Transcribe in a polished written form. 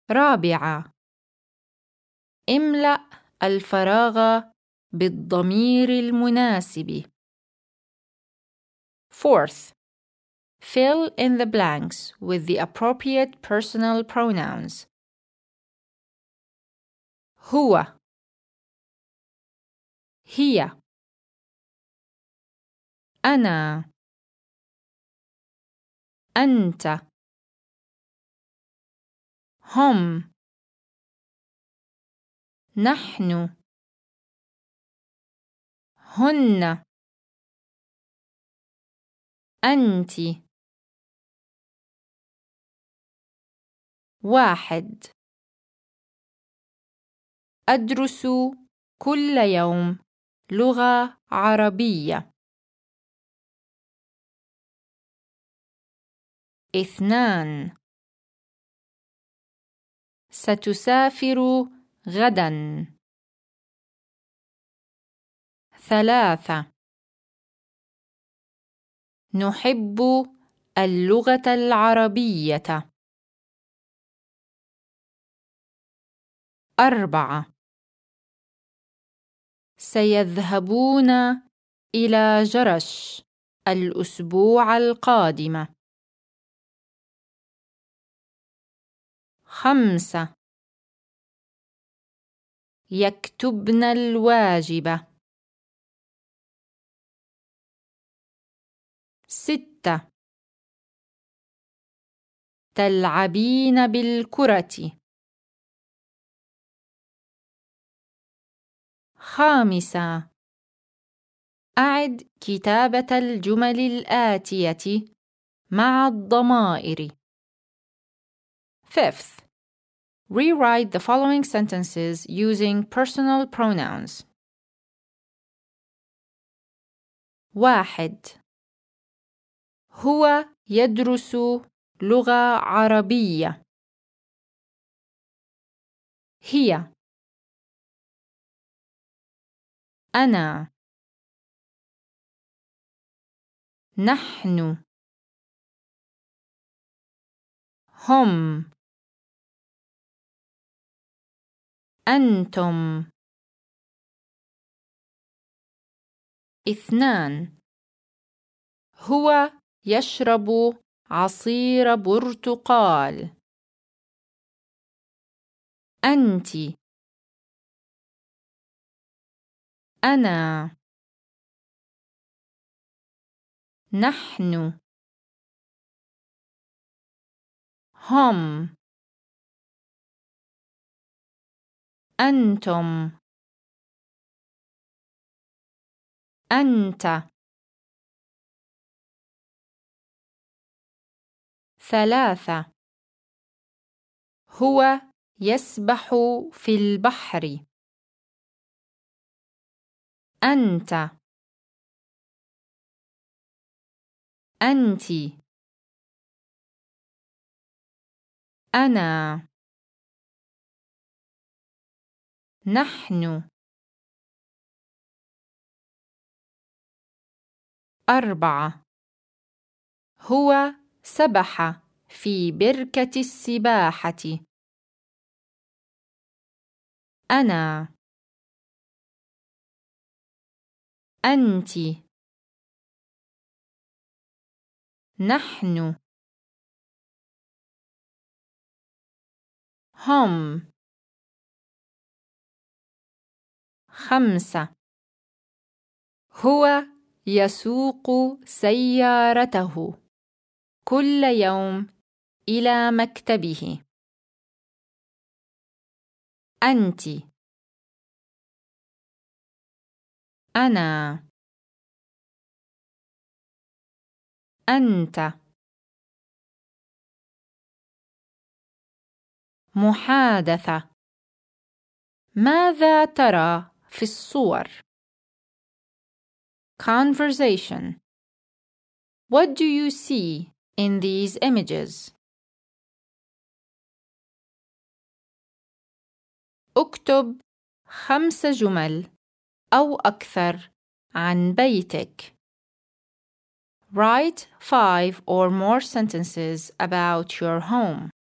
رابعة. املأ الفراغ بالضمير المناسب. Fourth, fill in the blanks with the appropriate personal pronouns. هو، هي، أنا، أنت، هم، نحن، هن، أنت. 1. أدرس كل يوم لغة عربية. 2. ستسافر غدا. 3. نحب اللغة العربية. 4. سيذهبون إلى جرش الأسبوع القادم. 5. يكتبن الواجب. 6. تلعبين بالكرة. 5. أعد كتابة الجمل الآتية مع الضمائر. 5. Rewrite the following sentences using personal pronouns. 1. هو يدرس لغة عربية. هي، أنا، نحن، هم، أنتم. 2. هو يشرب عصير برتقال. أنت، أنا، نحن، هم، أنتم، أنت. 3. هو يسبح في البحر. أنت، أنت، أنا، نحن. 4. هو سبح في بركة السباحة. أنا، أنت، نحن، هم. 5. هو يسوق سيارته كل يوم إلى مكتبه. أنت، أنا، أنت. محادثة. ماذا ترى في الصور؟ Conversation. What do you see in these images? اكتب 5 جمل أو أكثر عن بيتك. Write 5 or more sentences about your home.